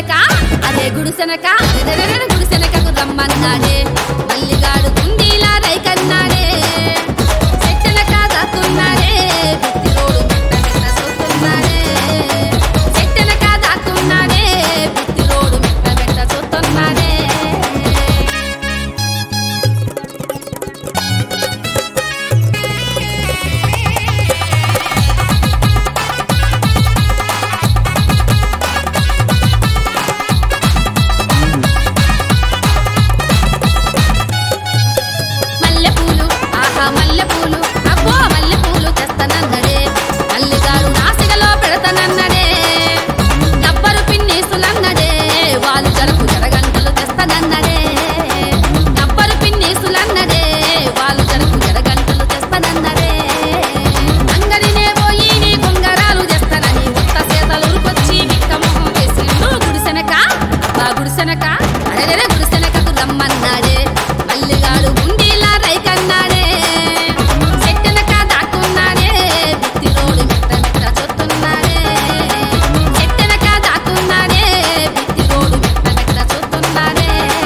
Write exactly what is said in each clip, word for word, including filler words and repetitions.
గుడిసెనక అదే గుడిసెనక గుడిసెనకకు రమ్మన్నాడే మల్లిగాడు గుండీలా రైకన్నాడే చెట్టెనక దాక్కున్నాడే బిత్తిరోడు మెట్ట మెట్ట చూస్తున్నాడే చెట్టెనక దాక్కున్నాడే బిత్తిరోడు మెట్ట మెట్ట చూస్తున్నాడే మల్లెపూలు ఆహా మల్లెపూలు అబ్బో మల్లెపూలు తెస్తానన్నడే మల్లిగాడు నాసిగలో పెడతానన్నడే డబ్బరు పిన్నీసులన్నడే వాళ్ళు జరుపు జరగంటలు తెస్తానన్నడే డబ్బరు పిన్నీసులన్నడే వాళ్ళు జరుపు జరగంటలు తెస్తానన్నడే అంగడినే పోయి నీ కొంగరాలు తెస్తానని ఉత్త చేతలు ఉరుకొచ్చి బిక్కమొహం వేసిండు గుడిసెనక అబ్బా గుడిసెనక అరెరె గుడిసెనకకు రమ్మన్నాడే మల్లిగాడు గుండీలా రైకన్నాడే చెట్టెనక దాక్కున్నాడే బిత్తిరోడు మెట్ట మెట్ట చూస్తున్నాడే చెట్టెనక దాక్కున్నాడే బిత్తిరోడు మెట్ట మెట్ట చూస్తున్నాడే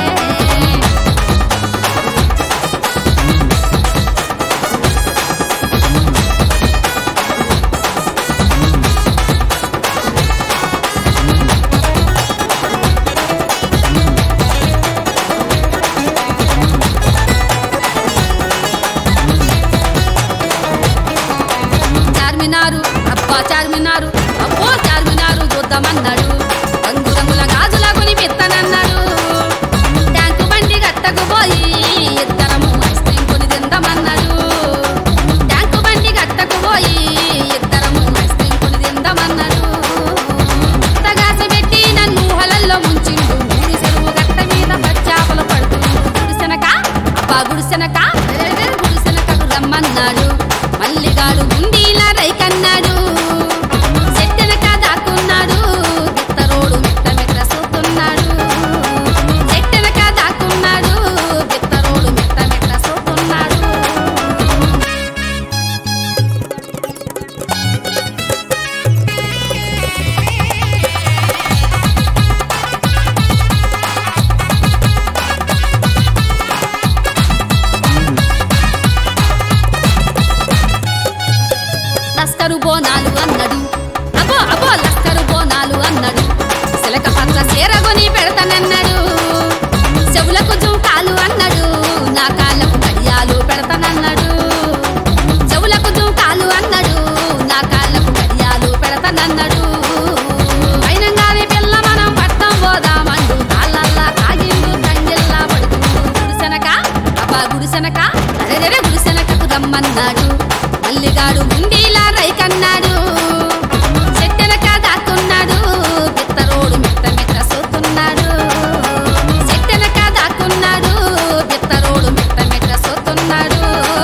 చార్మినారు అబ్బా చార్మినారు అబ్బో చార్మినారు చూద్దామన్నాడు రంగు రంగుల గాజుల కొని పెత్తనన్నాడు ట్యాంకు బండి గట్టకు పోయి ఇద్దరము ఐస్ క్రీమ్ కొని తిందామన్నాడు ట్యాంకు బండి గట్టకు పోయి ఇద్దరము ఐస్ క్రీమ్ కొని తిందామన్నాడు తగాసి పెట్టి నన్ను హలల్లో ముంచిండు ఊరి చెరువు గట్ట మీద పచ్చాపలు పడుతుండు గుడిసెనక అబ్బా గుడిసెనక ఎరెరె గుడిసెనకకు రమ్మన్నాడు మల్లిగాడు గుండీలా రైకన్నాడు చెట్టెనక దాక్కున్నాడు బిత్తరోడు మెట్ట మెట్ట చూస్తున్నాడు చెట్టెనక దాక్కున్నాడు బిత్తరోడు మెట్ట మెట్ట చూస్తున్నాడు లస్కరు బోనాలు అన్నాడు అబ్బో అబ్బో లస్కరు బోనాలు అన్నాడు సిలక పట్ల చీరగొని పెడతానన్నాడు చెవులకు జుంకాలు అన్నాడు నా కాళ్ళకు గడియాలు పెడతానన్నాడు చెవులకు జుంకాలు అన్నాడు నా కాళ్ళకు గడియాలు పెడతానన్నాడు అయినంగానే పిల్ల మనం పట్టం పోదామండు కాళ్ళల్లా తాగిండు తంగిల్లా పడుకుండు గుడిసెనక అబ్బా గుడిసెనక అరెరె గుడిసెనకకు రమ్మన్నాడు మల్లిగాడు గుండీలా రైకన్నాడు చెట్టెనక దాక్కున్నాడు బిత్తరోడు మెట్ట మెట్ట చూస్తున్నాడు చెట్టెనక దాక్కున్నాడు బిత్తరోడు మెట్ట మెట్ట చూస్తున్నాడు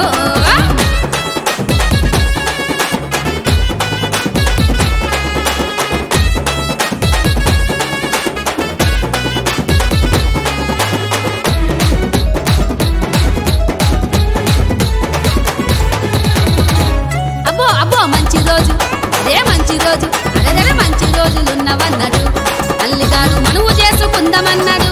అబ్బో అబ్బో మంచి రోజు అదే మంచి రోజు అదే మంచి రోజులున్నవన్నాడు మల్లిగాడు మనువు చేసుకుందామన్నాడు